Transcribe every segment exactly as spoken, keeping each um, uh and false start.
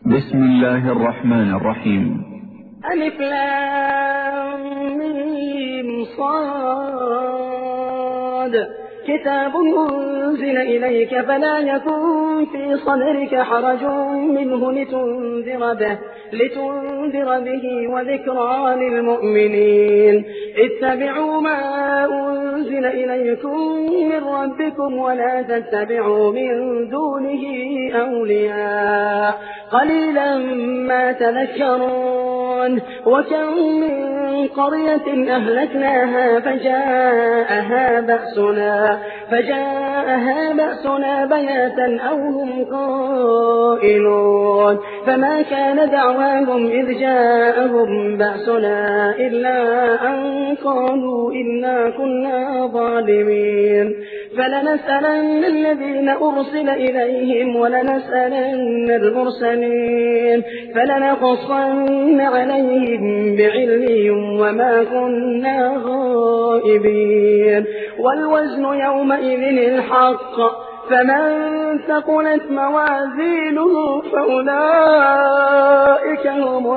بسم الله الرحمن الرحيم. ألف لام ميم صاد كتاب أنزل إليك فلا يكن في صدرك حرج منه لتنذر به لتنذر به وذكرى للمؤمنين. اتبعوا ما أنزل إليكم من ربكم ولا تتبعوا من دونه أولياء قليلا ما تذكرون. وكم من قرية أهلكناها فجاءها بأسنا فجاءها بأسنا بياتا أو هم قائلون. فما كان دعواهم إذ جاءهم بأسنا إلا أن قالوا إنا كنا ظالمين. فلنسألن الذين أرسل إليهم ولنسألن المرسلين فلنقصن عليهم بعلم وما كنا غائبين. والوزن يومئذ الحق فمن ثقلت موازينه فأولئك هم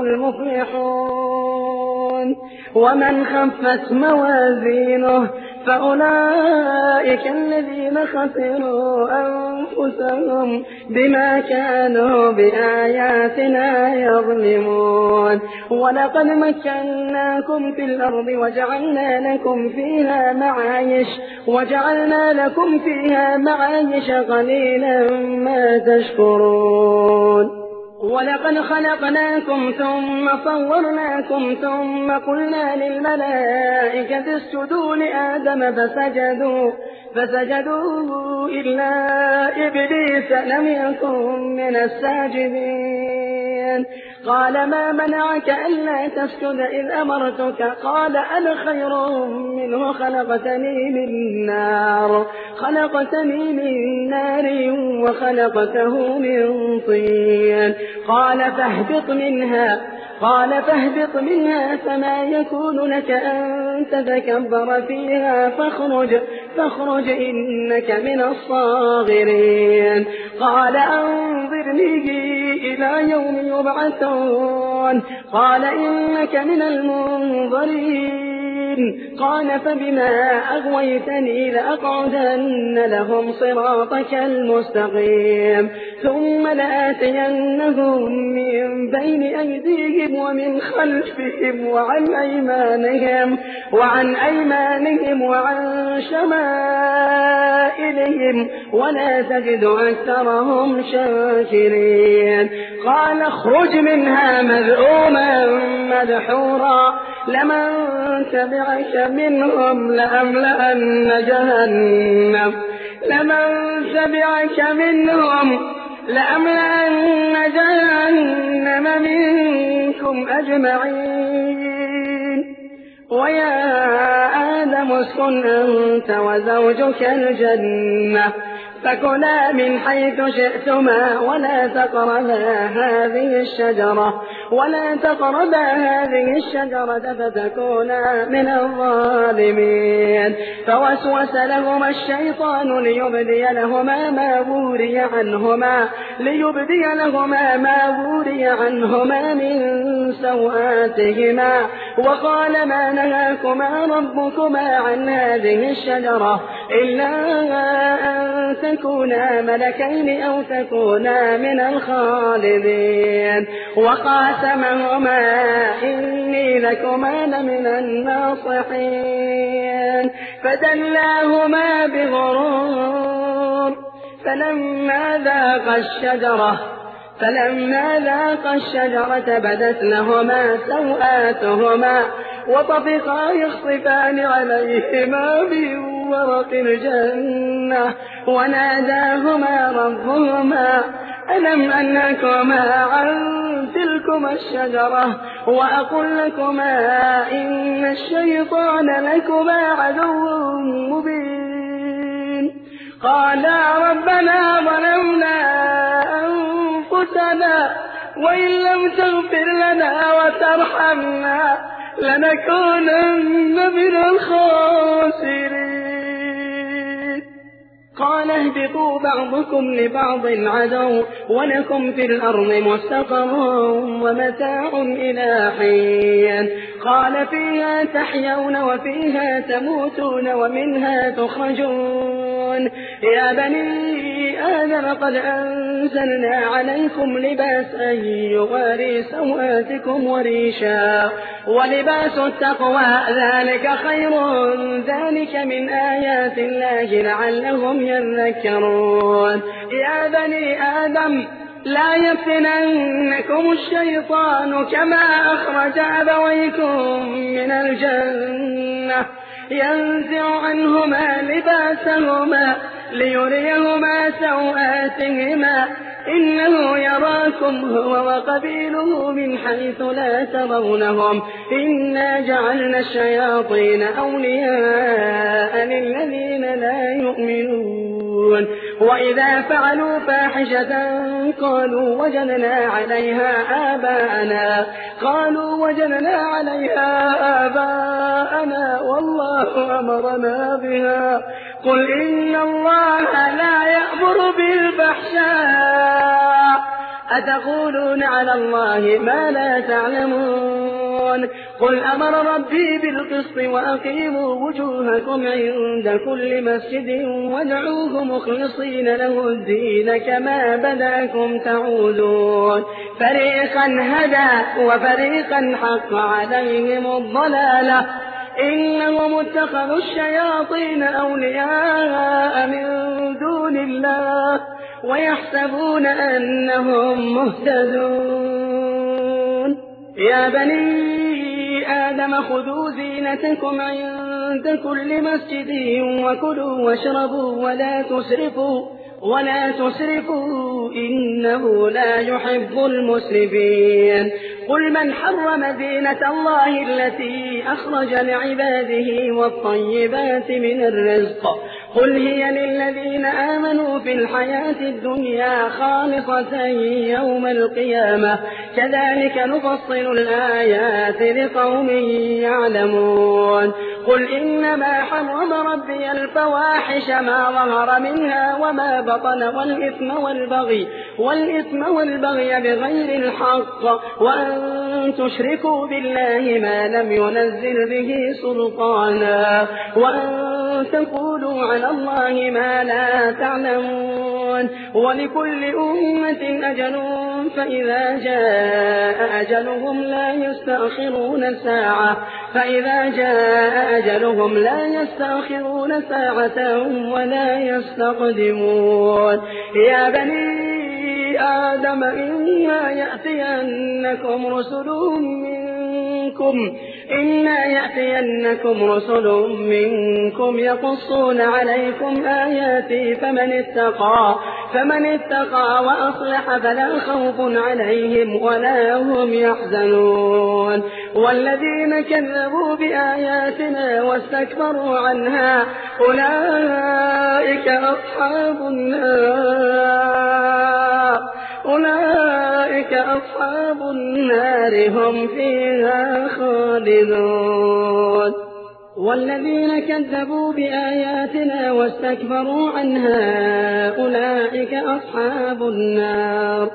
المفلحون. ومن خفت موازينه فأولئك الذين خسروا أنفسهم بما كانوا بآياتنا يظلمون. ولقد مكناكم في الأرض وجعلنا لكم فيها معايش وجعلنا لكم فيها معايش قليلا ما تشكرون. ولقد خلقناكم ثم صورناكم ثم قلنا للملائكة اسجدوا لآدم فسجدوا فسجدوا إلا إبليس لم يكن من الساجدين. قال ما منعك ألا تسجد إذ أمرتك؟ قال أنا خير منه خلقتني من نار خلقتني من نار وخلقته من طين. قال فاهبط منها قال فاهبط منها فما يكون لك أن تتكبر فيها فاخرج فاخرج إنك من الصاغرين. قال أنظرني إلى يوم يبعثون. قال إنك من المنظرين. قال فبما أغويتني لأقعدن لهم صراطك المستقيم ثم لآتينهم من بين أيديهم ومن خلفهم وعن أيمانهم وعن أيمانهم وعن شمائلهم ولا تجد أكثرهم شاكرين. قال اخرج منها مذءوما مدحورا لمن تبعك منهم لأملأن جهنم لمن تبعك منهم لأملأن جهنم منكم أجمعين. ويا آدم اسكن أنت وزوجك الجنة فكلا من حيث شئتما ولا تقربا هذه الشجرة ولا تقربا هذه الشجرة فتكونا من الظالمين. فوسوس لهما الشيطان ليبدي لهما ما وري عنهما ليبدي لهما ما وري عنهما من سوآتهما وقال ما نهاكما ربكما عن هذه الشجرة إلا أن تكونا ملكين أو تكونا من الخالدين. وقاسمهما إني لكما لمن الناصحين فدلاهما بغرور فلما ذاقا الشجرة فلما ذاقا الشجرة بدت لهما سوآتهما وطفقا يخصفان عليهما من ورق الجنة وناداهما ربهما ألم أنهكما عن تلكما الشجرة وأقل لكما إن الشيطان لكما عدو مبين. قالا ربنا ظلمنا أنفسنا وإن لم تغفر لنا وترحمنا لنكونن من الخاسرين. قال اهبطوا بعضكم لبعض عدو ولكم في الأرض مستقر ومتاع إلى حين. قال فيها تحيون وفيها تموتون ومنها تخرجون. يا بني آدم قد أنزلنا عليكم لباسا يواري سوآتكم وريشا ولباس التقوى ذلك خير ذلك من آيات الله لعلهم يذكرون. يا بني آدم لا يفتننكم الشيطان كما أخرج أبويكم من الجنة ينزع عنهما لباسهما ليريهما سوآتهما إنه يراكم هو وقبيله من حيث لا ترونهم إنا جعلنا الشياطين أولياء للذين لا يؤمنون. وإذا فعلوا فاحشة قالوا وجدنا عليها آباءنا قالوا وجدنا عليها آباءنا والله أمرنا بها قل إن الله لا يأمر بالفحشاء أتقولون على الله ما لا تعلمون. قل أمر ربي بالقسط وأقيموا وجوهكم عند كل مسجد وادعوه مخلصين له الدين كما بدأكم تعودون. فريقا هدى وفريقا حق عليهم الضلالة إنهم اتخذوا الشياطين أولياء من دون الله ويحسبون أنهم مهتدون. يا بني آدم خذوا زينتكم عند كل مسجد وكلوا واشربوا ولا تسرفوا ولا تسرفوا إنه لا يحب المسرفين. قل من حرم زينة الله التي أخرج لعباده والطيبات من الرزق قل هي للذين آمنوا في الحياة الدنيا خالصة يوم القيامة كذلك نفصل الآيات لقوم يعلمون. قل إنما حرم ربي الفواحش ما ظهر منها وما بطن والإثم والبغي والإثم والبغي بغير الحق وأن تشركوا بالله ما لم ينزل به سلطانا وأن تقولوا على الله ما لا تعلمون. ولكل أمة أجل فإذا جاء أجلهم لا يستأخرون ساعة فإذا جاء أجلهم لا يستأخرون ساعة ولا يستقدمون. يا بني آدم إما يأتينكم رسل منكم إما يأتينكم رسل منكم يقصون عليكم آياتي فمن اتقى فمن اتقى وأصلح فلا خوف عليهم ولا هم يحزنون. والذين كذبوا بآياتنا واستكبروا عنها أولئك أصحاب النار أولئك أصحاب النار هم فيها خالدون. والذين كذبوا بآياتنا واستكبروا عنها أولئك أصحاب النار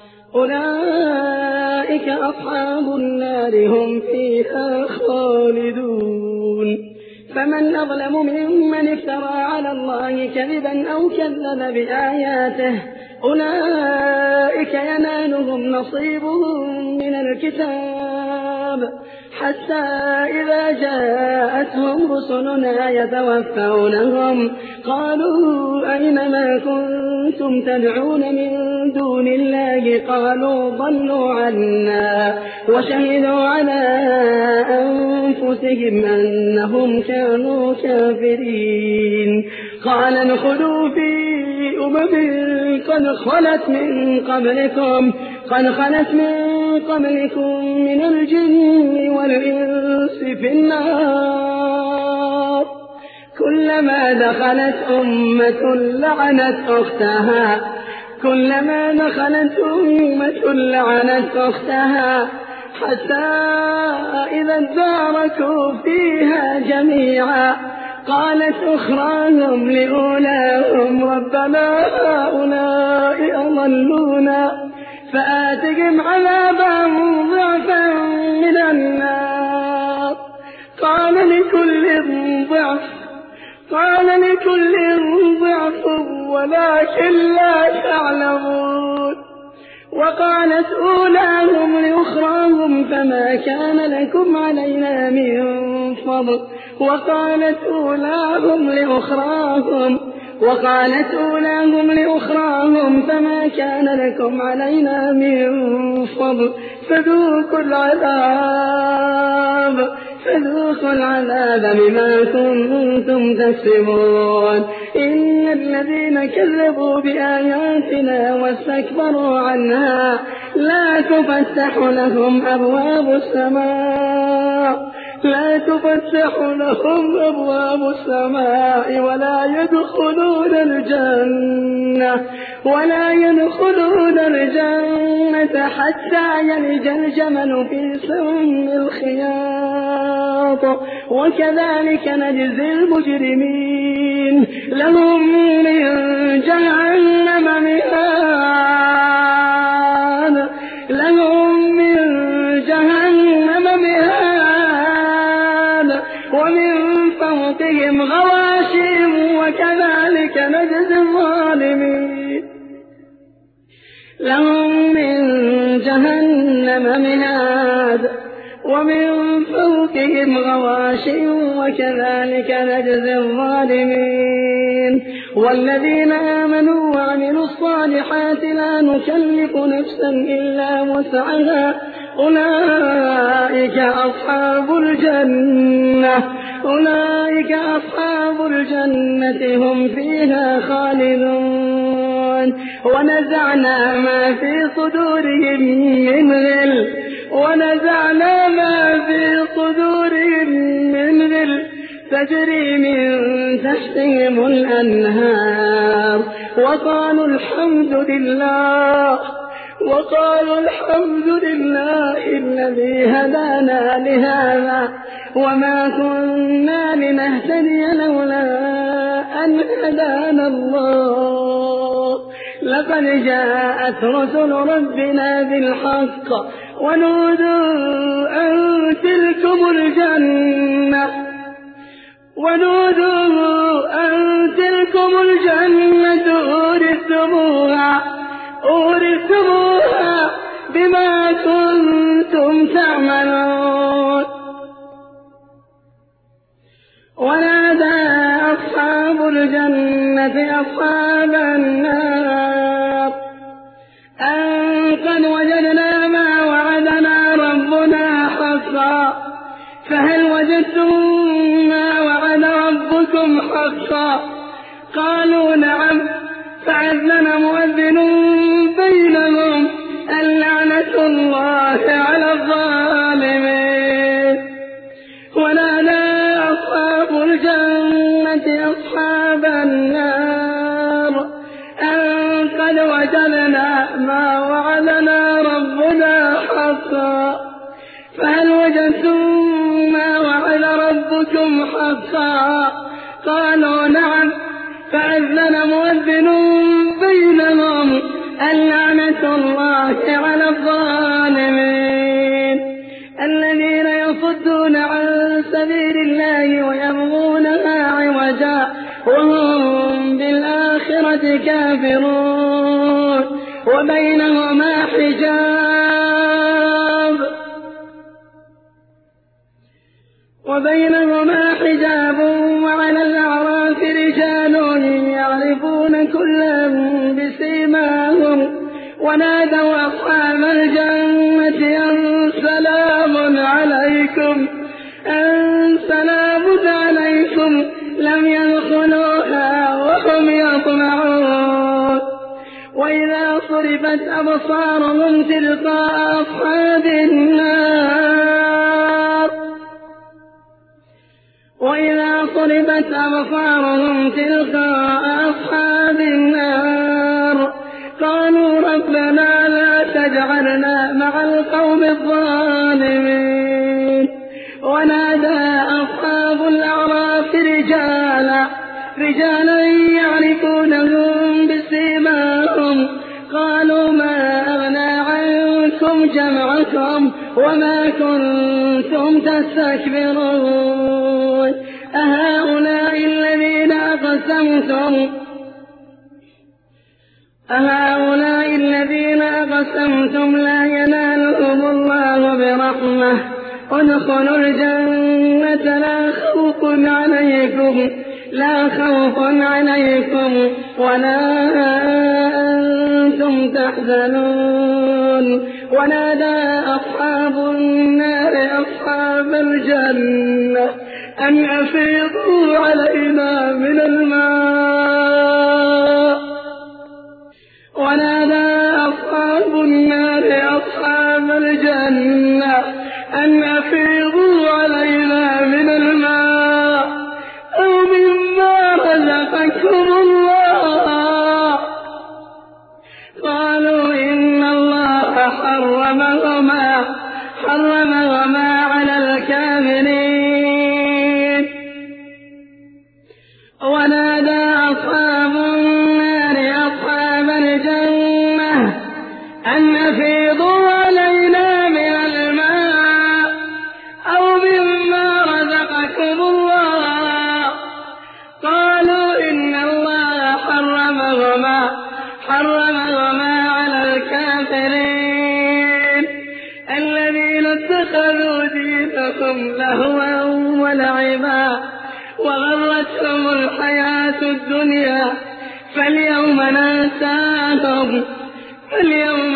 أولئك أصحاب النار هم فيها خالدون. فمن أظلم ممن افترى على الله كذبا أو كذب بآياته أولئك ينالهم نصيبهم من الكتاب حتى إذا جاءتهم رسلنا يتوفونهم قالوا أين ما كنتم تدعون من دون الله قالوا ضلوا عنا وشهدوا على أنفسهم أنهم كانوا كافرين. قال ادخلوا في أمم قد خلت من قبلكم قد خلت من قبلكم من الجن والإنس في النار كلما دخلت أمة لعنت أختها كلما دخلت أمة لعنت أختها حتى إذا اداركوا فيها جميعا قالت أخراهم لأولاهم ربنا هؤلاء أضلونا فآتهم عذابا ضعفا من النار قال لكل ضعف قال لكل ضعف ولكن لا تعلمون وقالت أولاهم لأخراهم فما كان لكم علينا من فضل وقالت أولاهم لأخراهم وقالت أولاهم لأخراهم فما كان لكم علينا من فضل فذوقوا العذاب فذوقوا العذاب بما كنتم تكسبون إن الذين كذبوا بآياتنا واستكبروا عنها لا تفتح لهم أبواب السماء لا تفتح لهم أبواب السماء ولا يدخلون الجنة ولا يدخلون الجنة حتى يلج الجمل في سم الخياط وكذلك نجزي المجرمين لهم من جهنم مهاد لهم من جهنم مهاد ومن فوقهم غواش وكذلك نجزي الظالمين لهم من جهنم مهاد ومن فوقهم غواش وكذلك نجزي الظالمين والذين آمنوا وعملوا الصالحات لا نكلف نفسا إلا وسعها أولئك أصحاب الجنة أولئك أصحاب الجنة هم فيها خالدون ونزعنا ما في صدورهم من غل ونزعنا ما في صدورهم من غل تجري من تحتهم الأنهار وقالوا الحمد لله وقالوا الحمد لله الذي هدانا لهذا وما كنا لنهتدي لولا أن هدانا الله لقد جاءت رسل ربنا بالحق ونودوا أن تلكم الجنة ونودوا أن تلكم الجنة أورثتموها أورثتموها بما كنتم تعملون ونادى أصحاب الجنة أصحاب النار أن قد وجدنا ما وعدنا ربنا حقا فهل وجدتم ما وعد ربكم حقا قالوا نعم فأذن مؤذن بينهم اللعنة الله على الظالمين ونادى أصحاب الجنة أصحاب النار أن قد وجدنا ما وعدنا ربنا حقا فهل وجدتم ما وعد ربكم حقا قالوا نعم فأذن مؤذن بينهم اللعنة الله على الظالمين الذين يصدون عن سبيل الله ويبغونها عوجا وهم بالآخرة كافرون وبينهما حجاب وبينهما حجاب وعلى الأعراف رجال يعرفون كلا بسيماهم ونادوا أصحاب الجنة أن سلام عليكم أن سلام عليكم لم يدخلوها وهم يطمعون وإذا صرفت أبصارهم تلقاء أصحاب النار وإذا صرفت أبصارهم تلقاء أصحاب النار قالوا ربنا لا تجعلنا مع القوم الظالمين ونادى أصحاب الأعراف رجال رجالا يعرفونهم بسيماهم قالوا ما أغنى عنكم جمعكم وما كنتم تستكبرون أهؤلاء الذين أقسمتم أهؤلاء الذين أقسمتم لا ينالهم الله برحمة ادخلوا الجنة لا خوف عليكم لا خوف عليكم ولا أنتم تحزنون ونادى أصحاب النار أصحاب الجنة أن أفيضوا علينا من الماء ونادى أصحاب النار أصحاب الجنة أن أفيضوا علينا من الماء أو مما رزقكم الله قالوا إن الله حرمهما حرمهما على الكافرين ونادى أصحاب النار أصحاب الجنة أن أفيضوا علينا من الماء أو مما رزقكم الله قالوا إن الله حرمهما حرمهما على الكافرين الذين اتخذوا دينهم لهوا ولعبا وغرتهم الحياة الدنيا فاليوم ننساهم فاليوم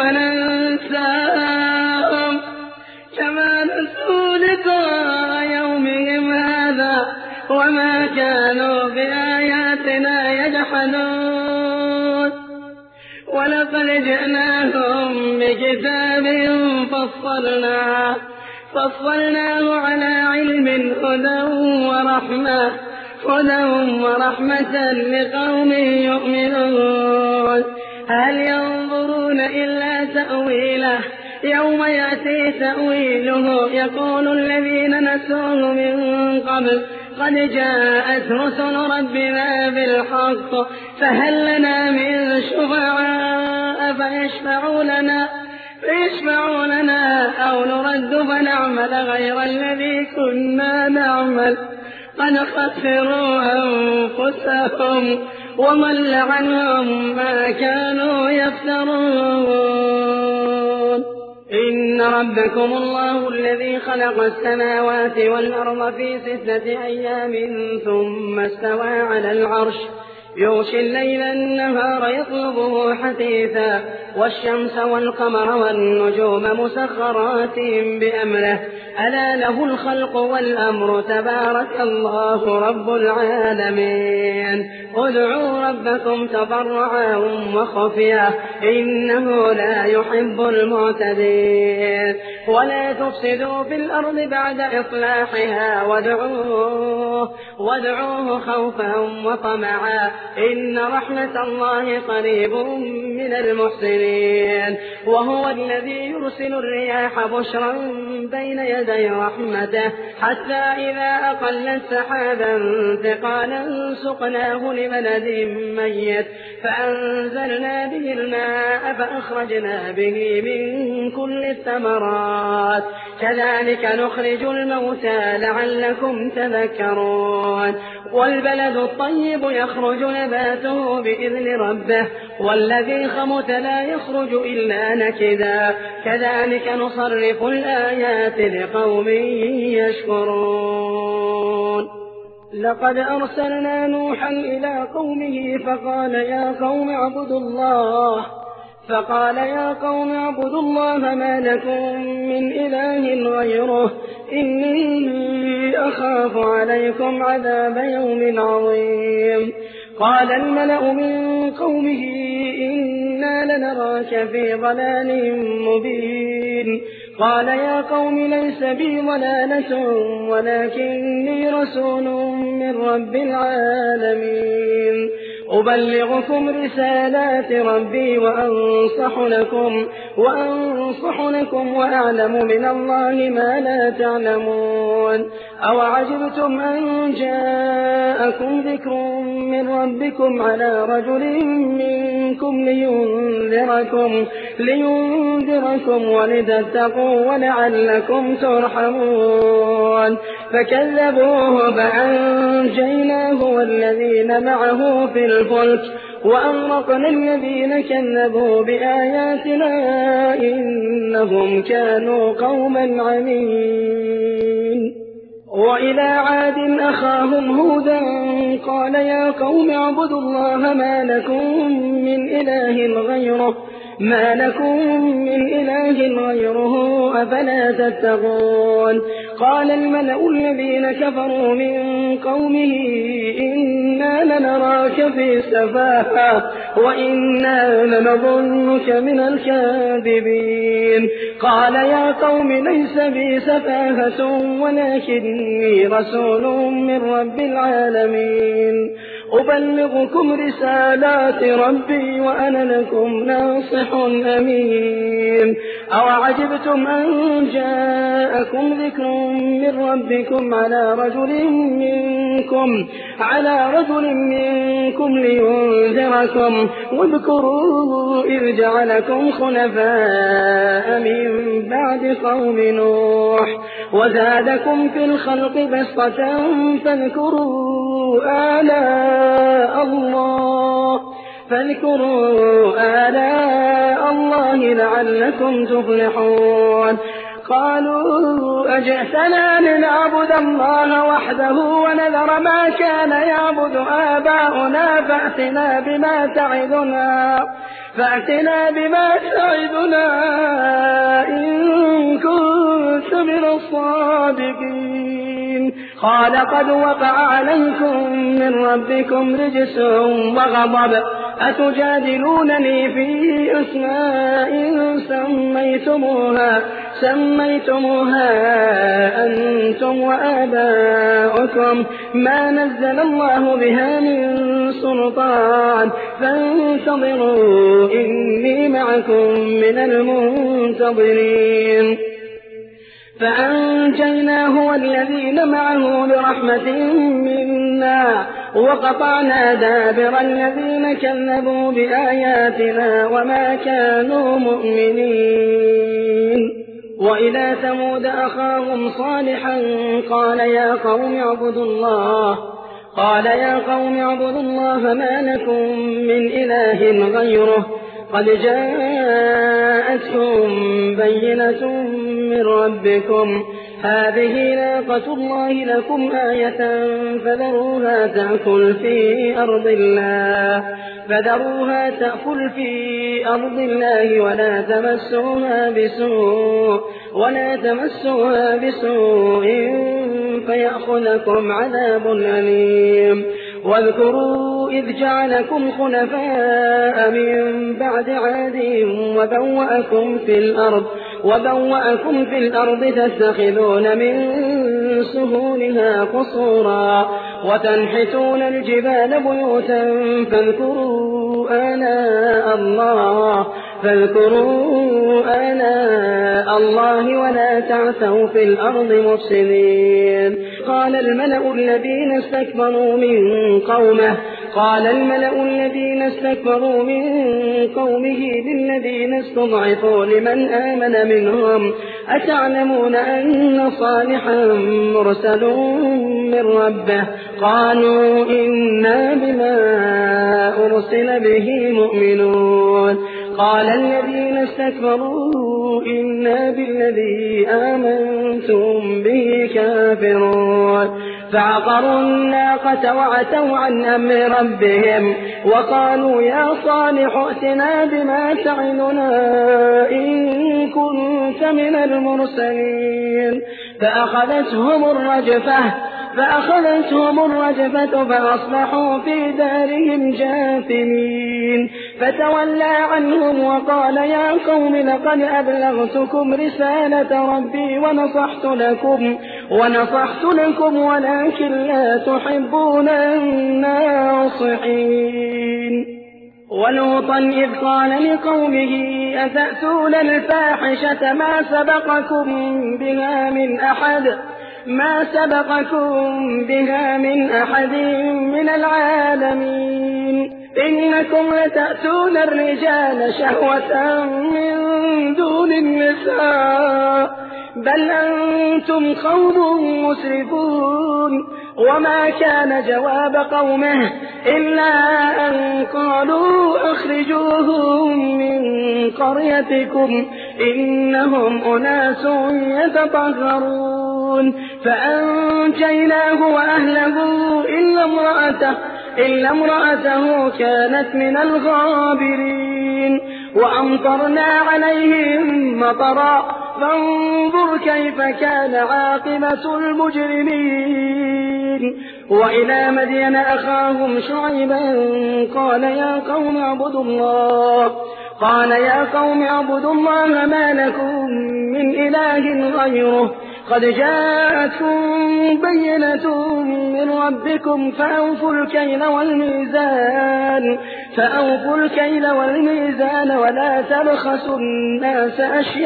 ننساهم كما نسوا لقاء يومهم هذا وما كانوا بآياتنا يجحدون ولقد جئناهم بكتاب فصلناه فصلناه على علم هدى ورحمة هدى ورحمة لقوم يؤمنون هل ينظرون إلا تأويله يوم يأتي تأويله يقول الذين نسوه من قبل قد جاءت رسل ربنا بالحق فهل لنا من شفعاء فيشفعوا لنا فيشفعوا لنا أو نرد فنعمل غير الذي كنا نعمل قد خسروا أنفسهم وضل عنهم ما كانوا يفترون إن ربكم الله الذي خلق السماوات والأرض في ستة أيام ثم استوى على العرش يغشي الليل النهار يطلبه حثيثا والشمس والقمر والنجوم مسخرات بأمره ألا له الخلق والأمر تبارك الله رب العالمين ادعوا ربكم تضرعا وخفيا إنه لا يحب المعتدين ولا تفسدوا في الأرض بعد إصلاحها وادعوه, وادعوه خوفا وطمعا إن رحمة الله قريب من المحسنين وهو الذي يرسل الرياح بشرا بين يدي رحمته حتى إذا أقلت سحابا ثقالا سقناه لبلد ميت فأنزلنا به الماء فأخرجنا به من كل الثمرات كذلك نخرج الموتى لعلكم تذكرون والبلد الطيب يخرج نباته بإذن ربه والذي خمت لا يخرج إلا نكدا كذلك نصرف الآيات لقوم يشكرون لقد أرسلنا نوحا إلى قومه فقال يا قوم اعبدوا الله فقال يا قوم اعبدوا الله ما لكم من إله غيره إني أخاف عليكم عذاب يوم عظيم قال الملأ من قومه إنا لنراك في ضلال مبين قال يا قوم ليس بي ضلالة ولكني رسول من رب العالمين أبلغكم رسالات ربي وأنصح لكم وأنصح لكم وأعلم من الله ما لا تعلمون أو عجبتم أن جاءكم ذكر من ربكم على رجل منكم لينذركم, لينذركم ولتتقوا ولعلكم ترحمون. فكذبوه فأنجيناه والذين معه في الفلك وأغرقنا الذين كذبوا بآياتنا إنهم كانوا قوما عمين. وإلى عاد أخاهم هودا قال يا قوم اعبدوا الله ما لكم من إله غيره ما لكم من إله غيره أفلا تتقون. قال الملأ الذين كفروا من قومه إنا لنراك في سفاهة وإنا لنظنك من الكاذبين. قال يا قوم ليس بي سفاهة ولكني رسول من رب العالمين أبلغكم رسالات ربي وأنا لكم ناصح أمين. أوعجبتم أن جاءكم ذكر من ربكم على رجل منكم على رجل منكم لينذركم واذكروا إذ جعلكم خلفاء من بعد قوم نوح وزادكم في الخلق بسطة فاذكروا آلاء الله فاذكروا آلاء الله لعلكم تفلحون. قالوا أجئتنا لنعبد الله وحده ونذر ما كان يعبد آباؤنا فأتنا بما تعدنا فأتنا بما تعدنا إن كنت من الصادقين. قال قد وقع عليكم من ربكم رجس وغضب أتجادلونني في أسماء سميتموها سميتموها أنتم وآباؤكم ما نزل الله بها من سلطان فانتظروا إني معكم من المنتظرين. فأنجيناه والذين معه برحمة منا وقطعنا دابر الذين كذبوا بآياتنا وما كانوا مؤمنين. وإلى ثمود أخاهم صالحا قال يا قوم اعبدوا الله قال يا قوم اعبدوا الله ما لكم من إله غيره قد جاءتكم بينة من ربكم هذه ناقة الله لكم آية فذروها تأكل في أرض الله فذروها تأكل في أرض الله ولا تمسوها بسوء ولا تمسوها بسوء فيأخذكم عذاب أليم. واذكروا إذ جعلكم خلفاء من بعد عاد وبوأكم في الأرض وبوأكم في الأرض تتخذون من سهولها قصورا وتنحتون الجبال بيوتا فاذكروا آلاء الله فاذكروا آلاء الله ولا تعثوا في الأرض مفسدين. قال الملأ الذين استكبروا من قومه قال الملأ الذين استكبروا من قومه للذين استضعفوا لمن آمن منهم أتعلمون أن صالحا مرسل من ربه قالوا إنا بما أرسل به مؤمنون. قال الذين استكبروا إنا بالذي آمنتم به كافرون. فعقروا الناقة وعتوا عن أمر ربهم وقالوا يا صالح ائتنا بما تعدنا إن كنت من المرسلين. فأخذتهم الرجفة فأخذتهم الرجفة فأصبحوا في دارهم جاثمين. فتولى عنهم وقال يا قوم لقد أبلغتكم رسالة ربي ونصحت لكم ونصحت لكم ولكن لا تحبون الناصحين. ولوطا إذ قال لقومه أتأتون الفاحشة ما سبقكم بها من أحد ما سبقكم بها من أحد من العالمين إنكم لتأتون الرجال شهوة من دون النساء بل أنتم قوم مسرفون وما كان جواب قومه إلا أن قالوا أخرجوهم من قريتكم إنهم أناس يتطهرون فأنجيناه وأهله إلا امرأته إلا امرأته كانت من الغابرين وأمطرنا عليهم مطرا فانظر كيف كان عاقبة المجرمين وإلى مدين أخاهم شعيبا قال يا قوم اعبدوا الله قال يا قوم اعبدوا الله ما لكم من إله غيره قد جاءتكم بينة من ربكم فأوفوا الكيل والميزان فأوفوا الكيل والميزان ولا تبخسوا الناس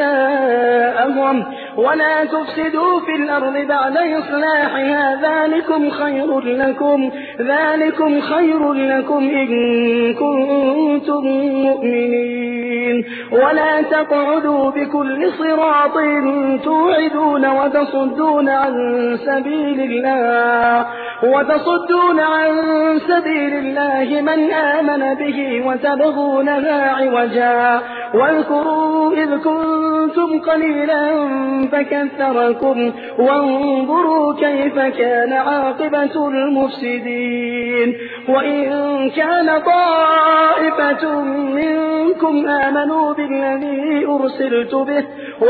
أشياءهم ولا تفسدوا في الأرض بعد إصلاحها ذلكم خير لكم ذلكم خير لكم إن كنتم مؤمنين ولا تقعدوا بكل صراط توعدون وتصدون عن سبيل الله وتصدون عن سبيل الله من آمن به وتبغونها عوجا واذكروا إذ كنتم قليلا فكثركم وانظروا كيف كان عاقبة المفسدين وإن كان طائفة منكم آمنوا بالذي أرسلت به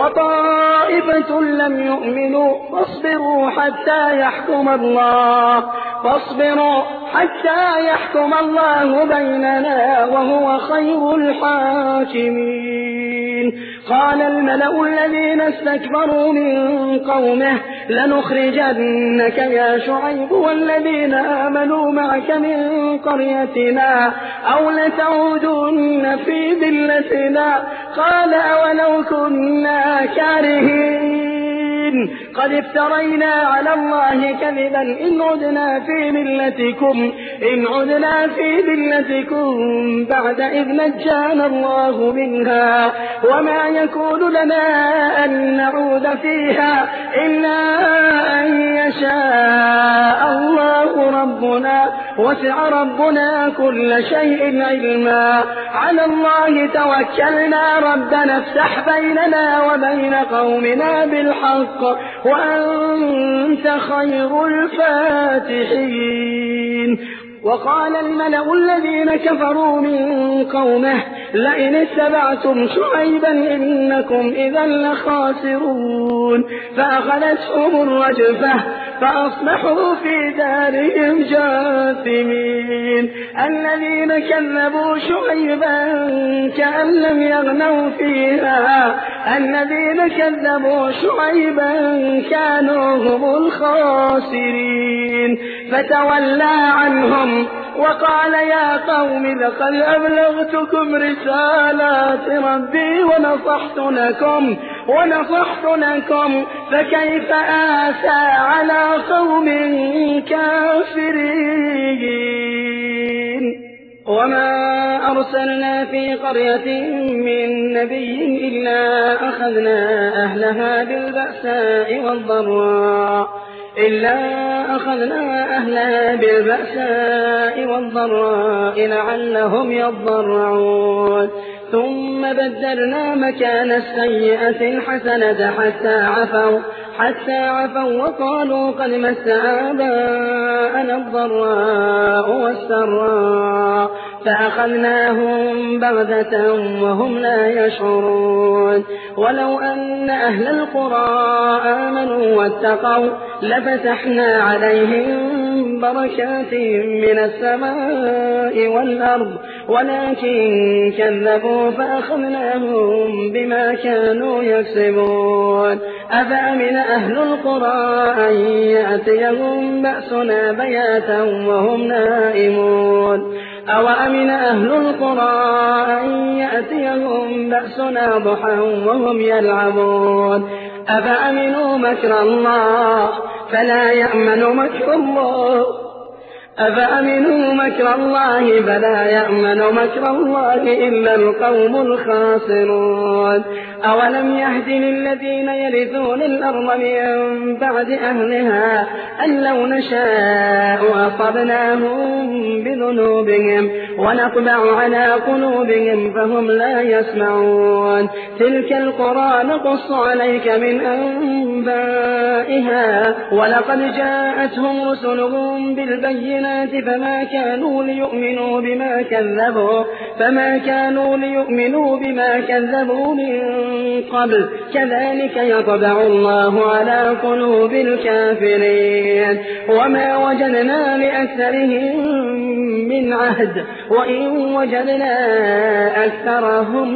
وطائفة لم يؤمنوا فاصبروا حتى يحكم الله فاصبروا حتى يحكم الله بيننا وهو خير الحاكمين قال الملأ الذين استكبروا من قومه لنخرجنك يا شعيب والذين آمنوا معك من قريتنا أو لتعودن في ملتنا قال أولو كنا كارهين قد افترينا على الله كذبا إن عدنا في ملتكم إن عدنا في ملتكم بعد إذ نجانا الله منها وما يكون لنا أن نعود فيها إلا أن يشاء الله ربنا وسع ربنا كل شيء علما على الله توكلنا ربنا افتح بيننا وبين قومنا بالحق وأنت خير الفاتحين وقال الملأ الذين كفروا من قومه لئن اتبعتم شعيبا إنكم إذا لخاسرون فأخذتهم الرجفة فأصبحوا في دارهم جاثمين الذين كذبوا شعيبا كأن لم يغنوا فيها الذين كذبوا شعيبا كانوا هم الخاسرين فتولى عنهم وقال يا قوم لقد أبلغتكم رسالات ربي ونصحت لكم ونصحت لكم فكيف آسى على قوم كافرين وما أرسلنا في قرية من نبي إلا أخذنا أهلها بالبأساء والضراء إلا أخذنا أهلها بالبأساء والضراء لعلهم يضرعون ثم بدلنا مكان السيئة الحسنة حتى عفوا حتى عفوا وقالوا قد مس آباءنا الضراء والسراء فأخذناهم بغتة وهم لا يشعرون ولو أن أهل القرى آمنوا واتقوا لفتحنا عليهم بركات من السماء والأرض ولكن كذبوا فأخذناهم بما كانوا يكسبون أفأمن أهل القرى أن يأتيهم بأسنا بياتا وهم نائمون أوأمن أهل القرى أن يأتيهم بأسنا ضحى وهم يلعبون أفأمنوا مكر الله فلا يأمن مكر الله أفأمنوا مكر الله فلا يأمن مكر الله إلا القوم الخاسرون أولم يهد للذين يرثون الأرض من بعد أهلها أن لو نشاء أصبناهم بذنوبهم ونطبع على قلوبهم فهم لا يسمعون تلك القرى نقص عليك من أنبائها ولقد جاءتهم رسلهم بالبينات فما كانوا ليؤمنوا بما كذبوا فما كانوا ليؤمنوا بما كذبوا من قبل كذلك يطبع الله على قلوب الكافرين وما وجدنا لأكثرهم من عهد وإن وجدنا أكثرهم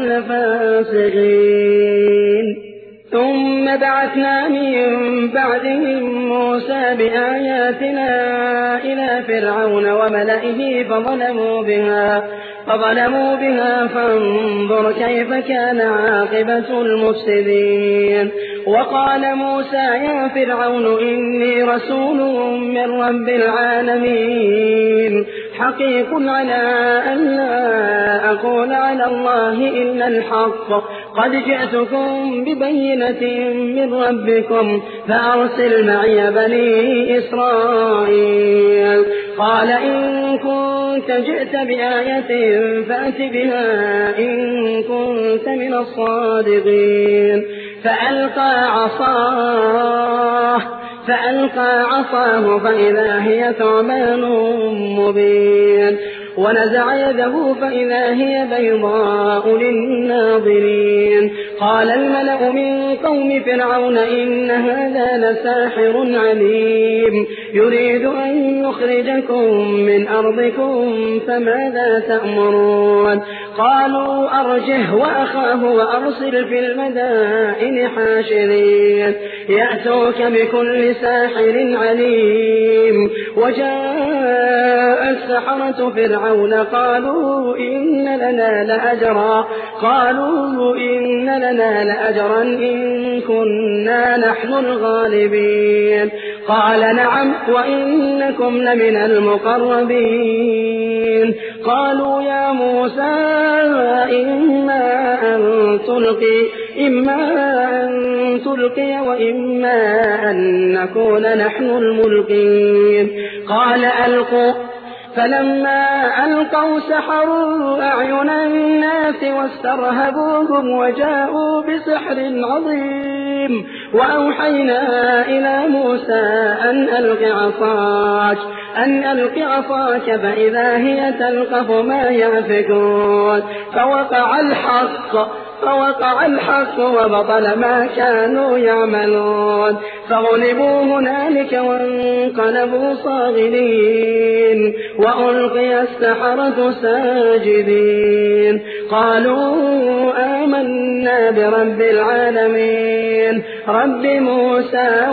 لفاسقين ثم بعثنا من بعدهم موسى بآياتنا إلى فرعون وملئه فظلموا بها فظلموا بها فانظر كيف كان عاقبة المفسدين وقال موسى يا فرعون إني رسول من رب العالمين حقيق على أن لا أقول على الله إلا الحق قد جئتكم ببينة من ربكم فأرسل معي بني إسرائيل قال إن كنت جئت بآية فأت بها إن كنت من الصادقين فألقى عصاه فألقى عصاه فإذا هي ثعبان مبين ونزع يده فإذا هي بيضاء للناظرين قال الملأ من قوم فرعون إن هذا لساحر عليم يريد أن يخرجكم من أرضكم فماذا تأمرون قالوا أرجه وأخاه وأرسل في المدائن حاشرين يأتوك بكل ساحر عليم وجاء السحرة فرعون قالوا إن لنا لأجرا قالوا إن لنا لأجرا إن كنا نحن الغالبين قال نعم وإنكم لمن المقربين قالوا يا موسى إما أن تلقي إما أن تلقي وإما أن نكون نحن الملقين قال ألقوا فلما ألقوا سحروا أعين الناس واسترهبوهم وجاءوا بسحر عظيم وأوحينا إلى موسى أن ألق عصاك أن ألق عصاك فإذا هي تلقف ما يأفكون فوقع الحق فوقع الحق وبطل ما كانوا يعملون فغلبوا هنالك وانقلبوا صاغرين وألقي السحرة ساجدين قالوا آمنا برب العالمين رب موسى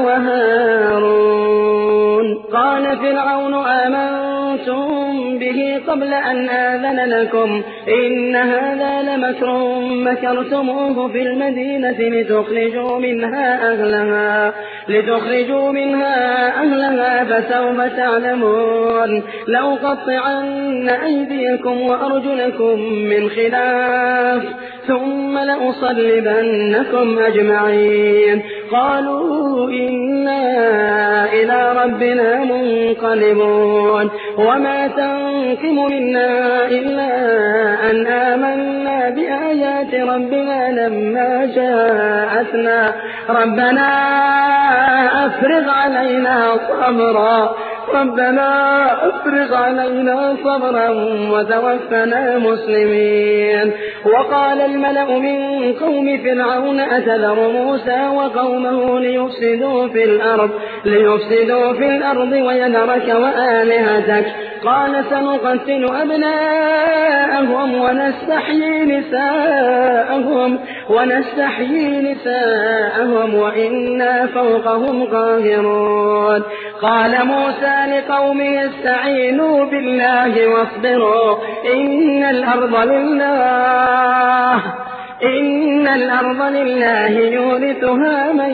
وهارون قال فرعون آمنتم به قبل أن آذن لكم إن هذا لمكر مكرتموه في المدينة لتخرجوا منها أهلها لتخرجوا منها أهلها فسوف تعلمون لأقطعن أيديكم وأرجلكم من خلاف ثم لأصلبنكم أجمعين قالوا إنا إلى ربنا منقلبون وما تنقم منا إلا أن آمنا بآيات ربنا لما جاءتنا ربنا أفرغ علينا صبرا ربنا أفرغ علينا صبرا وتوفنا مسلمين وقال الملأ من قوم فرعون أتذر موسى وقومه ليفسدوا في الأرض ليفسدوا في الأرض ويذرك وآلهتك قال سنقتل أبناءهم ونستحيي نساءهم ونستحيي نساءهم وإنا فوقهم قاهرون قال موسى لقومه استعينوا بالله واصبروا إن الأرض لله إن الأرض لله يورثها من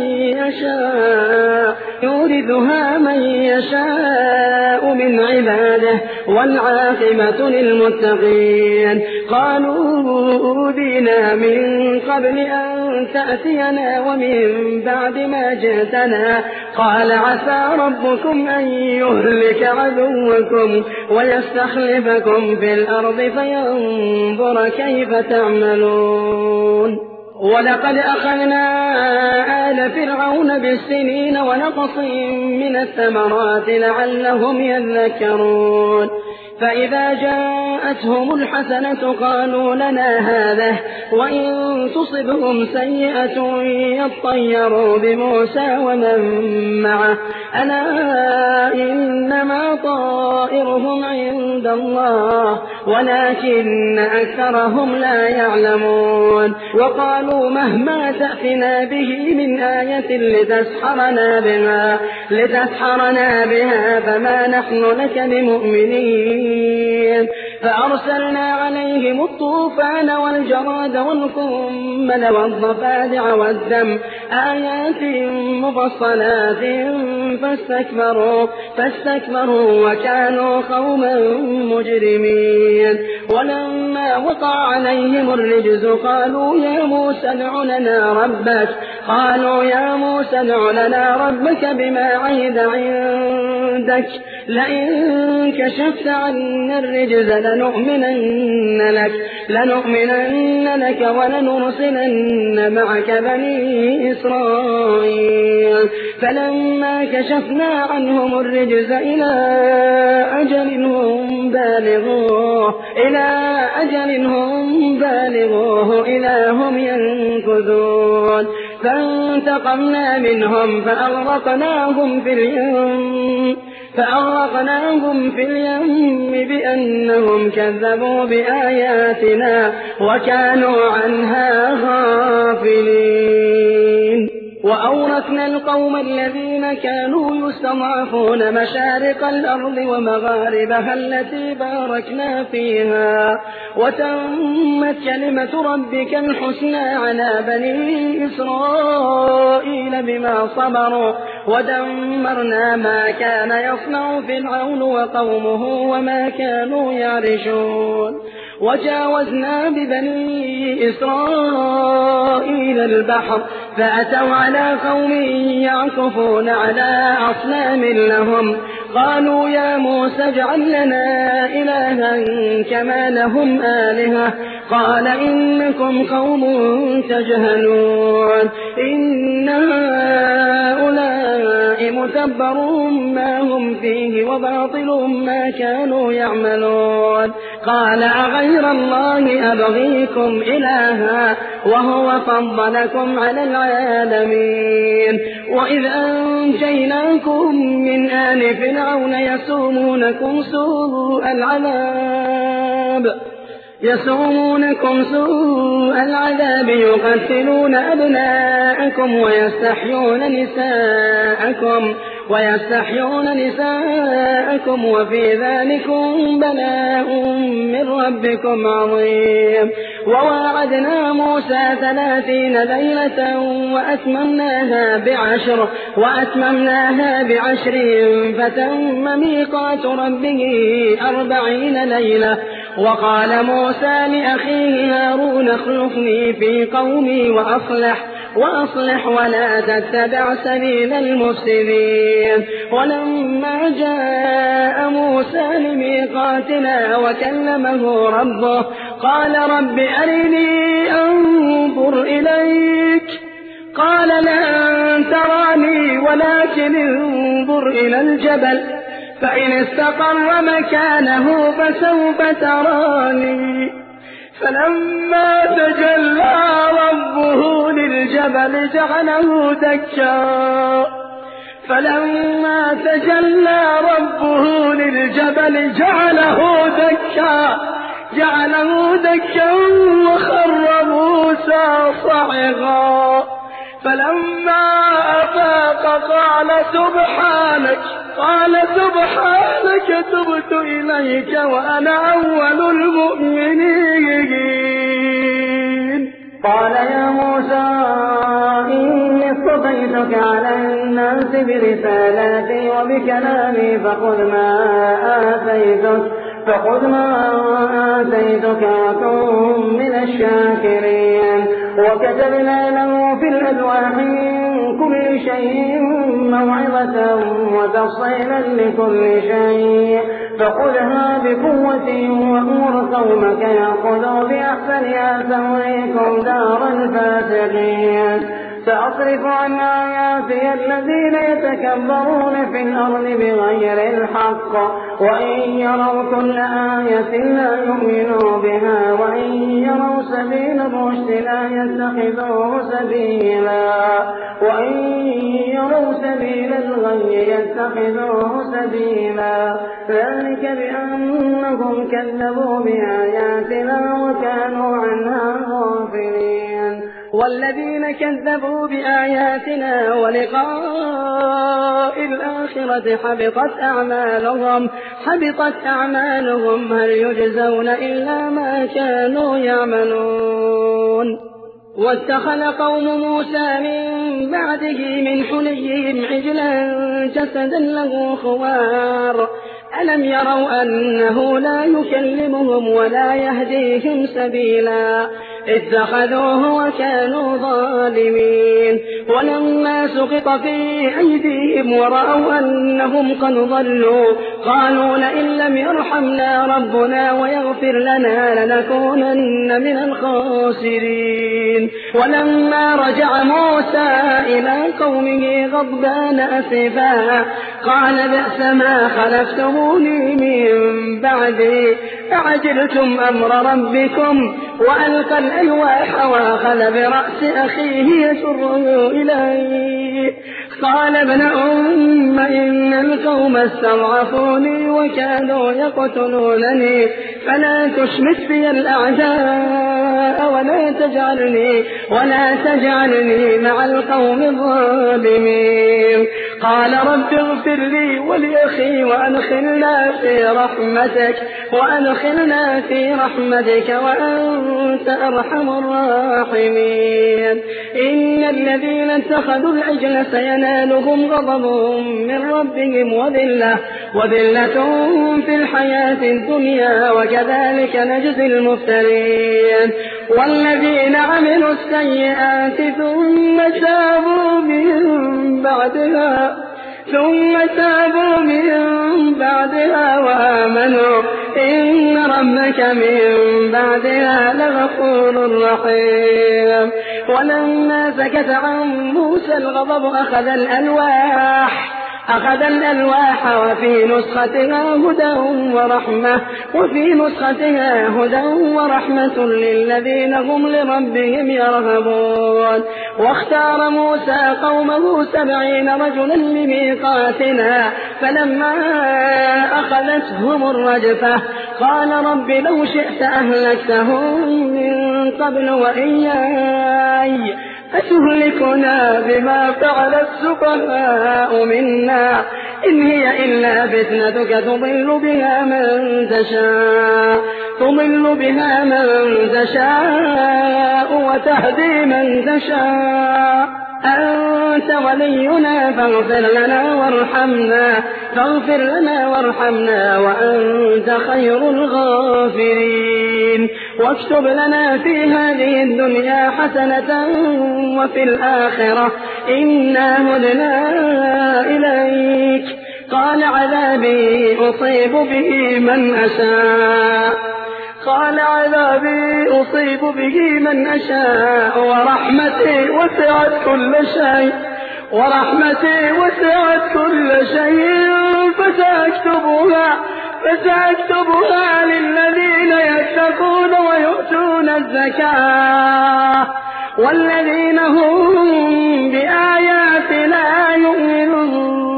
يشاء يورثها من يشاء من عباده والعاقبة للمتقين. قالوا أوذينا من قبل أن تأتينا ومن بعد ما جئتنا قال عسى ربكم أن يهلك عدوكم ويستخلفكم في الأرض فينظر كيف تعملون. ولقد أخذنا آل فرعون بالسنين ونقص من الثمرات لعلهم يذكرون. فإذا جاءتهم الحسنة قالوا لنا هذه وإن تصبهم سيئة يطيروا بموسى ومن معه ألا إنما طائرهم عند الله ولكن أكثرهم لا يعلمون. وقالوا مهما تأتنا به من آية لتسحرنا بها, لتسحرنا بها فما نحن لك بمؤمنين. فأرسلنا عليهم الطوفان والجراد والقمل والضفادع والدم آيات مفصلات فاستكبروا, فاستكبروا وكانوا قوما مجرمين. ولما وقع عليهم الرجز قالوا يا موسى ادع لنا ربك قالوا يا موسى ادع لنا ربك بما عهد عندك لئن كشفت عنا الرجز لنؤمنن لك, لنؤمنن لك ولنرسلن معك بني إسرائيل. فلما كشفنا عنهم الرجز إلى أجل هم بالغوه إلى أجل هم بالغوه إذا هم ينكثون. فانتقمنا منهم فأغرقناهم في اليم فأغرقناهم في اليم بأنهم كذبوا بآياتنا وكانوا عنها غافلين. وأورثنا القوم الذين كانوا يستضعفون مشارق الأرض ومغاربها التي باركنا فيها وتمت كلمة ربك الحسنى على بني إسرائيل بما صبروا ودمرنا ما كان يصنع فرعون وقومه وما كانوا يعرشون. وجاوزنا ببني إسرائيل البحر فأتوا على قوم يعكفون على أصنام لهم قالوا يا موسى اجعل لنا إلها كما لهم آلهة قال إنكم قوم تجهلون إن هؤلاء متبر ما هم فيه وباطل ما كانوا يعملون. قال أغير الله أبغيكم إلها وهو فضلكم على العالمين. وإذ أنجيناكم من آل فرعون يسومونكم سوء العذاب يسومونكم سوء العذاب يقتلون أبناءكم ويستحيون نساءكم ويستحيون نساءكم وفي ذلكم بلاء من ربكم عظيم. وواعدنا موسى ثلاثين ليلة وأتممناها بعشر وأتممناها بعشر فتم ميقات ربه أربعين ليلة. وقال موسى لأخيه هارون اخلفني في قومي وأصلح وأصلح ولا تتبع سبيل المفسدين. ولما جاء موسى لميقاتنا وكلمه ربه قال رب أرني أنظر إليك قال لن تراني ولكن انظر إلى الجبل فإن استقر مكانه فسوف تراني. فلما تجلى ربه للجبل جعله دكا فلما تجلى ربه للجبل جعله دكا جعله دكا وخر موسى صعقا. فلما أفاق قال سبحانك قال سبحانك تبت إليك وأنا أول المؤمنين. قال يا موسى إني اصطفيتك على الناس برسالاتي وبكلامي فخذ ما آتيتك فخذ ما آتيتك وكن من الشاكرين. وكتبنا له في الألواح من كل شيء موعظة وتفصيلا لكل شيء فخذها بقوة وأمر قومك يأخذوا بأحسنها سأريكم دار الفاسقين. سأصرف عن آياتي الذين يتكبرون في الأرض بغير الحق وإن يروا كل آية لا يؤمنوا بها وإن يروا سبيل الرشد لا يتخذوه سبيلا وإن يروا سبيل الغي يتخذوه سبيلا ذلك بأنهم كذبوا بآياتنا وكانوا عنها غافلين. والذين كذبوا بآياتنا ولقاء الآخرة حبطت أعمالهم حبطت أعمالهم هل يجزون إلا ما كانوا يعملون. واتخذ قوم موسى من بعده من حليهم عجلا جسدا له خوار ألم يروا أنه لا يكلمهم ولا يهديهم سبيلا اتخذوه وكانوا ظالمين. ولما سقط في أيديهم ورأوا أنهم قد ضلوا قالوا لئن لم يرحمنا ربنا ويغفر لنا لنكونن من الخاسرين. ولما رجع موسى إلى قومه غضبان أسفا قال بئس ما خلفتموني من بعدي أعجلتم أمر ربكم وألقى الألواح وأخذ برأس أخيه يجره إليه قال ابن أم إن القوم استضعفوني وكانوا يقتلونني فلا تشمت بي الأعداء ولا تجعلني ولا تجعلني مع القوم الظالمين. قال رب اغفر لي ولأخي وأدخلنا في رحمتك وأدخلنا في رحمتك وأنت أرحم الراحمين. إن الذين اتخذوا العجل سينالهم غضب من ربهم وذلة وذلة في الحياة الدنيا وكذلك نجزي المفترين. والذين عملوا السيئات ثم تابوا من بعدها ثم تابوا من بعدها وآمنوا إن ربك من بعدها لغفور رحيم. ولما سكت عن موسى الغضب أخذ الألواح أخذ الألواح وفي نسختها هدى ورحمة وفي نسختها هدى ورحمة للذين هم لربهم يرهبون. واختار موسى قومه سبعين رجلا لميقاتنا فلما أخذتهم الرجفة قال رب لو شئت أهلكتهم من قبل وإياي أتهلكنا بما فعل السفهاء منا إن هي إلا فتنتك تضل بها من تشاء تضل بها من تشاء وتهدي من تشاء أنت ولينا فاغفر لنا وارحمنا فاغفر لنا وارحمنا وأنت خير الغافرين. واكتب لنا في هذه الدنيا حسنة وفي الآخرة إنا هدنا إليك. قال عذابي أصيب به من أشاء قال عذابي أصيب به من أشاء ورحمتي وسعت كل شيء ورحمتي وسعت كل شيء فسأكتبها فسأكتبها للذين يتقون ويؤتون الزكاة والذين هم بآياتنا يؤمنون.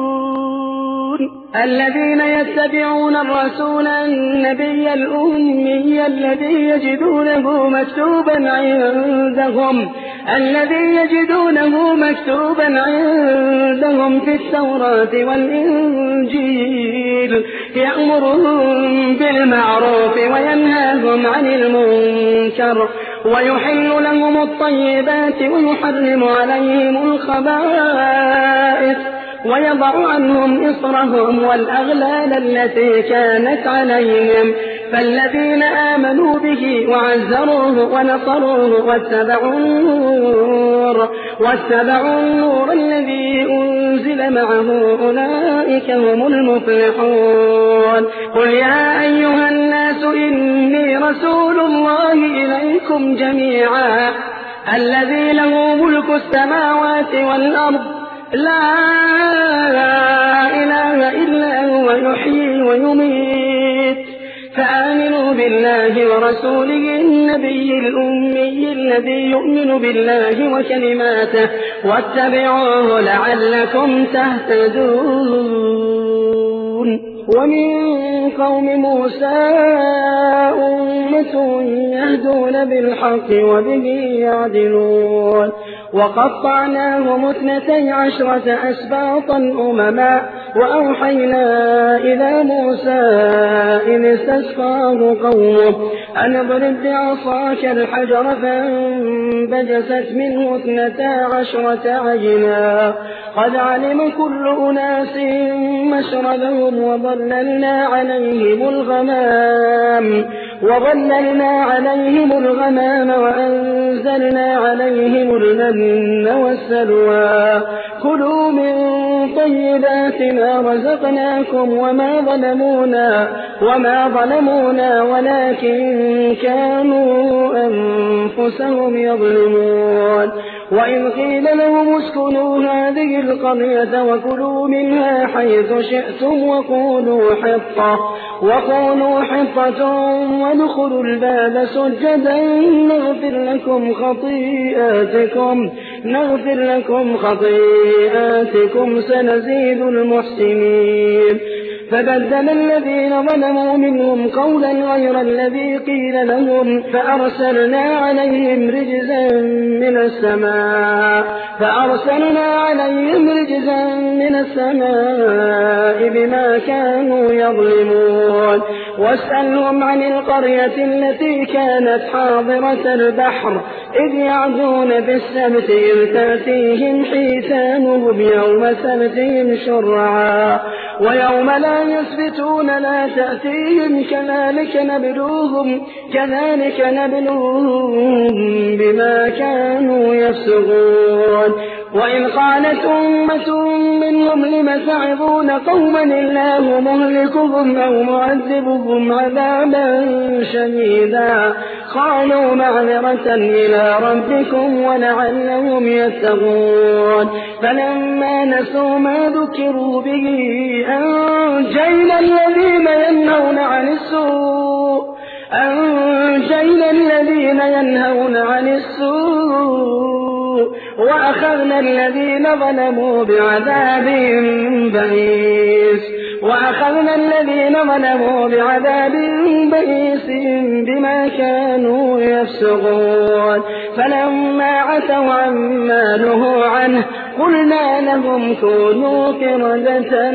الذين يتبعون الرسول النبي الأمي الذي يجدونه مكتوبا عندهم الذي يجدونه مكتوبا عندهم في التوراة والإنجيل يأمرهم بالمعروف وينهاهم عن المنكر ويحل لهم الطيبات ويحرم عليهم الخبائث ويضع عنهم إصرهم والأغلال التي كانت عليهم فالذين آمنوا به وعزروه ونصروه واتبعوا النور واتبعوا النور الذي أنزل معه أولئك هم المفلحون. قل يا أيها الناس إني رسول الله إليكم جميعا الذي له ملك السماوات والأرض لا إله إلا هو يحيي ويميت فآمنوا بالله ورسوله النبي الأمي الذي يؤمن بالله وكلماته واتبعوه لعلكم تهتدون. ومن قوم موسى أمة يهدون بالحق وبه يعدلون وقطعناهم اثنتي عشرة أسباطا أمما وأوحينا إلى موسى إذ استسقاه قومه أن اضرب بعصاك الحجر فانبجست منه اثنتا عشرة عجلا قد علم كل أناس مشربهم وظللنا عليهم الغمام وظللنا عليهم الغمام وأنزلنا عليهم المن والسلوى كلوا من طيبات ما رزقناكم وما ظلمونا وما ظلمونا ولكن كانوا أنفسهم يظلمون. وإذ قيل لهم اسكنوا هذه القرية وكلوا منها حيث شئتم وقولوا حطة وقولوا حطة وادخلوا الباب سجدا نغفر لكم خطيئاتكم نغفر لكم خطيئاتكم سنزيد المحسنين. فبدل الذين ظلموا منهم قولا غير الذي قيل لهم فأرسلنا عليهم رجزا من السماء فأرسلنا عليهم رجزا من السماء بما كانوا يظلمون. واسألهم عن القرية التي كانت حاضرة البحر إذ يعدون بالسبت إذ تأتيهم حيتانهم يوم سبتهم شرعا ويوم لا يسبتون لا تأتيهم كذلك نبلوهم كذلك نبلوهم بما كانوا يفسقون. وإن قالت أمة منهم لم تعظون قوما الله مهلكهم أو معذبهم عذابا شديدا قالوا معذرة إلى ربكم ولعلهم يتقون. فلما نسوا ما ذكروا به أنجينا الذين ينهون عن السوء أنجينا الذين ينهون عن السوء وأخذنا الذين ظلموا بعذاب بئيس وأخذنا الذين ظلموا بعذاب بئيس بما كانوا يفسقون. فلما عتوا عما نهوا عنه قلنا لهم كونوا قردة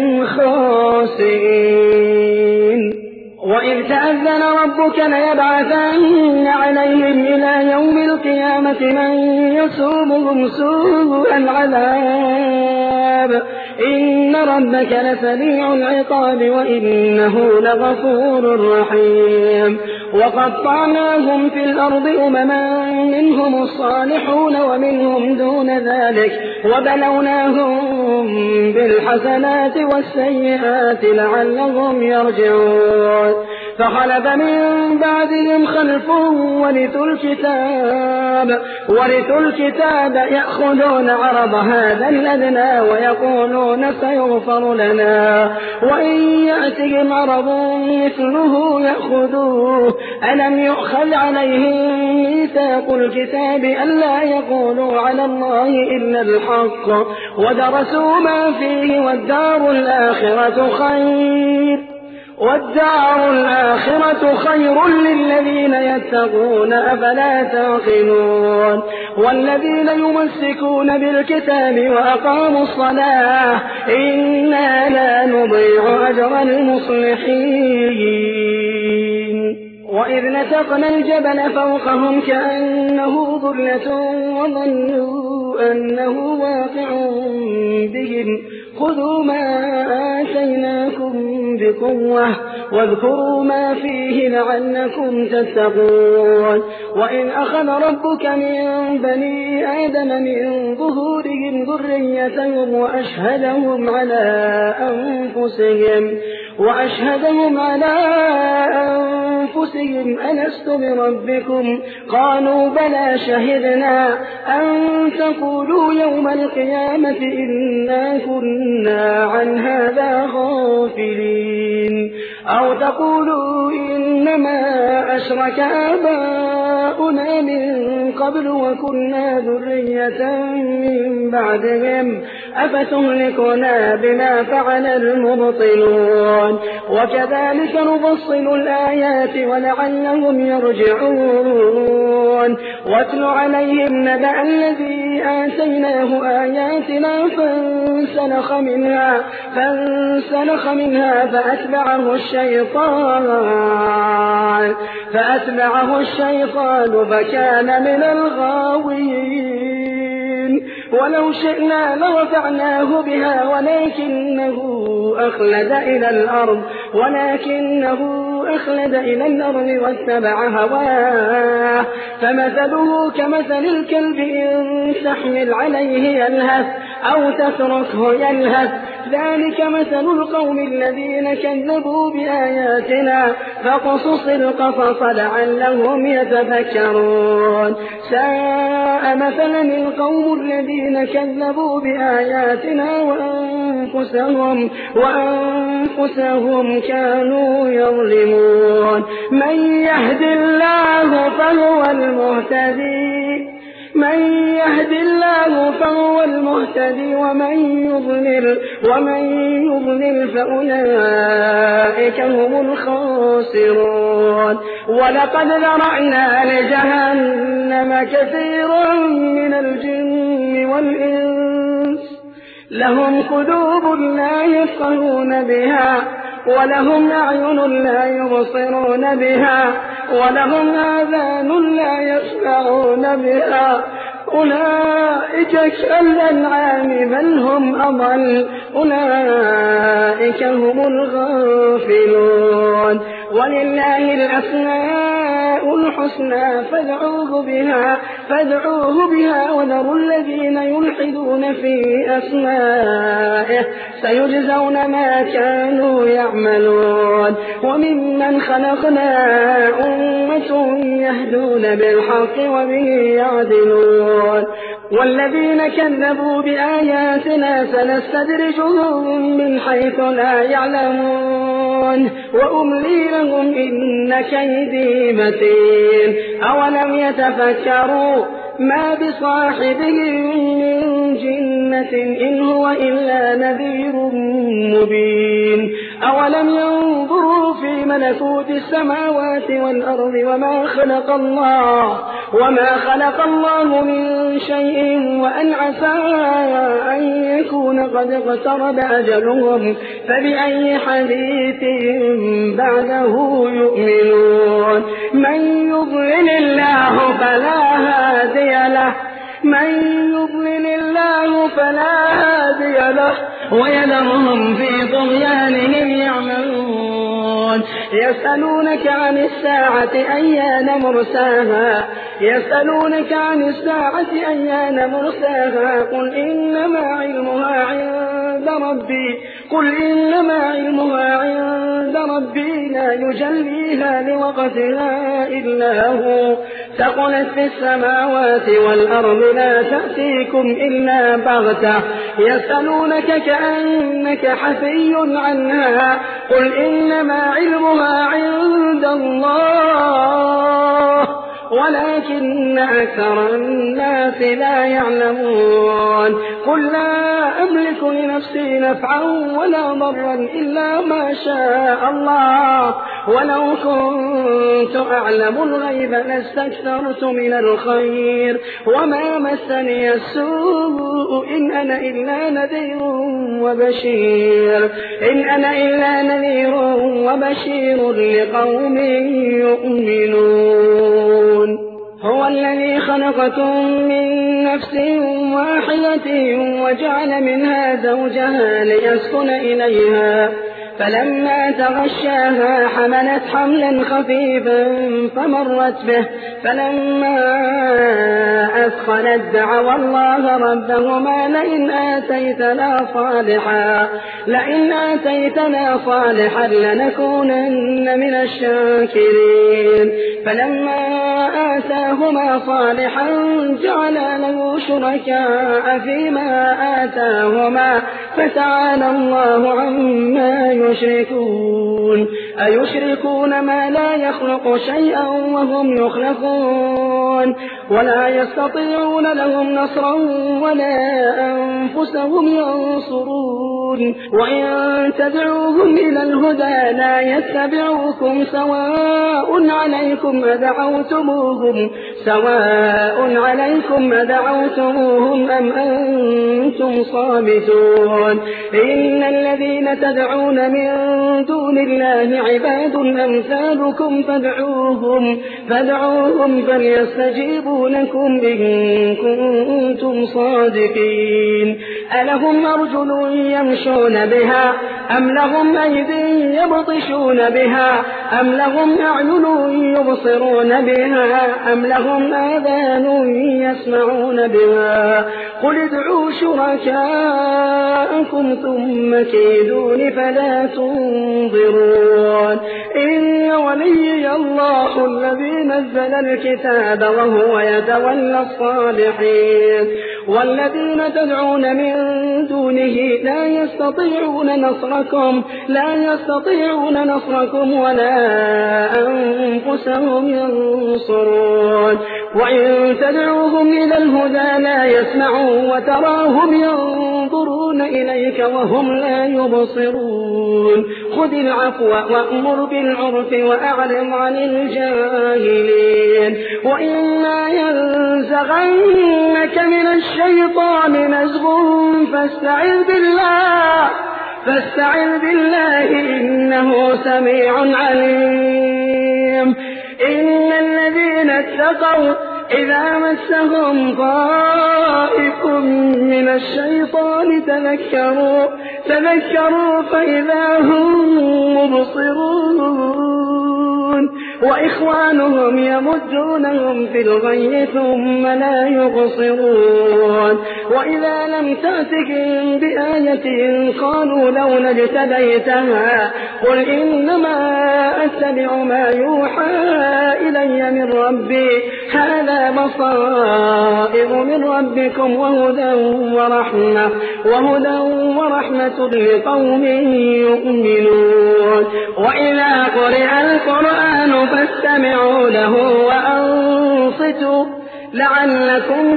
خاسئين. وإذ تأذن ربك ليبعثن عليهم إلى يوم القيامة من يسومهم سوء العذاب إن ربك لسريع العقاب وإنه لغفور رحيم. وقطعناهم في الأرض أمما منهم الصالحون ومنهم دون ذلك وبلوناهم بالحسنات والسيئات لعلهم يرجعون. فخلف من بعدهم خلف ورثوا الكتاب ورثوا الكتاب يأخذون عرض هذا الأدنى ويقولون سيغفر لنا وإن يأتهم عرض مثله يأخذوه. ألم يؤخذ عليهم ميثاق الكتاب ألا يقولوا على الله إلا الحق ودرسوا ما فيه والدار الآخرة خير والدار الآخرة خير للذين يتقون أفلا تعقلون. والذين يمسكون بالكتاب وأقاموا الصلاة إنا لا نضيع أجر المصلحين. وإذ نتقنا الجبل فوقهم كأنه ظلة وظنوا أنه واقع بهم خذوا ما آتيناكم بقوة واذكروا ما فيه لعلكم تتقون وإن أخذ ربك من بني آدم من ظهورهم ذريتهم وأشهدهم على أنفسهم وأشهدهم على أنفسهم ألست بربكم قالوا بلى شهدنا أن تقولوا يوم القيامة إنا كنا عن هذا غافلين أو تقولوا إنما أشرك آباؤنا من قبل وكنا ذرية من بعدهم أفتهلكنا بما فعل المبطلون وكذلك نفصل الآيات ولعلهم يرجعون واتل عليهم نبأ الذي آتيناه آياتنا فانسلخ منها فانسلخ منها فأتبعه الشيطان فأتبعه الشيطان فكان من الغاوين ولو شئنا لرفعناه بها ولكنه أخلد إلى الأرض ولكنه أخلد إلى الأرض واتبع هواه فمثله كمثل الكلب إن تحمل عليه يلهث أو تتركه يلهث ذلك مثل القوم الذين كذبوا بآياتنا فقصص القصص لعلهم يتفكرون ساء مثلا القوم الذين كذبوا بآياتنا وأنفسهم وأنفسهم كانوا يظلمون من يهد الله فهو المهتدي من يهد الله فهو المهتدي ومن يضلل ومن يضلل فأولئك هم الخاسرون ولقد ذرأنا لجهنم كثيرا من الجن والإنس لهم قلوب لا يفقهون بها ولهم أعين لا يبصرون بها ولهم آذان لا يسمعون بها أولئك كالأنعام بل هم أضل أولئك هم الغافلون ولله الأسماء الحسنى فادعوه بها فادعوه بها وذروا الذين يلحدون في أسمائه سيجزون ما كانوا يعملون وممن خلقنا أمة يهدون بالحق وبه يعدلون والذين كذبوا بآياتنا سنستدرجهم من حيث لا يعلمون وأملي لهم إن كيدي متين أولم يتفكروا ما بصاحبهم من جنة إن هو إلا نذير مبين أولم ينظروا في ملكوت السماوات والأرض وما خلق الله وما خلق الله من شيء وأن عسى أن يكون قد اقترب أجلهم فبأي حديث بعده يؤمنون من يضلل الله فلا هادي له من يضلل الله فلا هادي له ويذرهم في طغيانهم يعملون يسألونك عن الساعة أيان مرساها يسألونك عن الساعة أيان مرساها قل إنما علمها عند ربي قل إنما علمها عند ربي لا يجليها لوقتها إلا هو ثقلت في السماوات والأرض لا تأتيكم إلا بغتة يسألونك كأنك حفي عنها قل إنما علمها عند الله ولكن أكثر الناس لا يعلمون قل لا أملك لنفسي نفعا ولا ضرا إلا ما شاء الله ولو كنت أعلم الغيب لاستكثرت من الخير وما مسني السوء إن أنا إلا نذير وبشير إن أنا إلا نذير وبشير لقوم يؤمنون هو الذي خلقكم من نفس واحدة وجعل منها زوجها ليسكن إليها فلما تغشاها حملت حملا خفيفا فمرت به فلما أثقلت دعوا الله ربهما لئن آتيتنا صالحا لئن آتيتنا صالحا لنكونن من الشاكرين فلما آتاهما صالحا جعل له شركاء فيما آتاهما فتعالى الله عما يشركون أيشركون ما لا يخلق شيئا وهم يخلقون ولا يستطيعون لهم نصرا ولا أنفسهم ينصرون وإن تدعوهم إلى الهدى لا يتبعوكم سواء عليكم أدعوتموهم سواء عليكم أدعوتموهم أم أنتم صامتون إن الذين تدعون من دون الله عباد أمثالكم فادعوهم فادعوهم فليستجيبوا لكم إن كنتم صادقين ألهم أرجل يمشون بها أم لهم أيدي يبطشون بها أم لهم أعين يبصرون بها أم لهم آذان يسمعون بها قل ادعوا شركاءكم ثم كيدون فلا تنظرون إن وليي الله الذي نزل الكتاب وهو يتولى الصالحين والذين تدعون من دونه لا يستطيعون نصركم لا يستطيعون نصركم ولا أنفسهم ينصرون وإن تدعوهم إلى الهدى لا يسمعوا وتراهم ينظرون إليك وهم لا يبصرون خذ العفو وأمر بالعرف وأعرض عن الجاهلين وإما ينزغنك من الشيطان نزغ فاستعذ بالله فاستعذ بالله إنه سميع عليم إن الذين اتقوا إذا مسهم طائف من الشيطان تذكروا تذكروا فإذا هم مبصرون وإخوانهم يمدونهم في الغي ثم لا يبصرون وإذا لم تأتهم بآية قالوا لولا اجتبيتها قل إنما أتبع ما يوحى إلي من ربي هذا بصائر من ربكم وهدى ورحمة وهدى ورحمة لقوم يؤمنون وإذا قرئ القرآن فاستمعوا له وأنصتوا لعلكم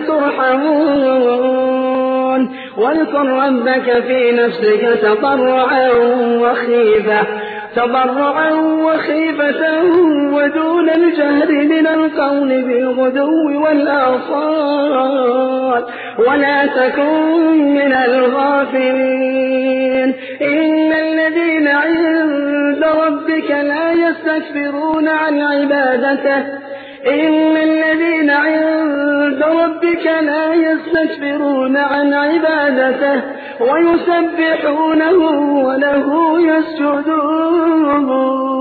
ترحمون واذكر ربك في نفسك تضرعا وخيفة تضرعا وخيفة ودون الجهر من القول بالغدو والآصال ولا تكن من الغافلين إن الذين عند ربك لا يستكبرون عن عبادته إن الذين عند ربك لا يستكبرون عن عبادته ويسبحونه وله يسجدون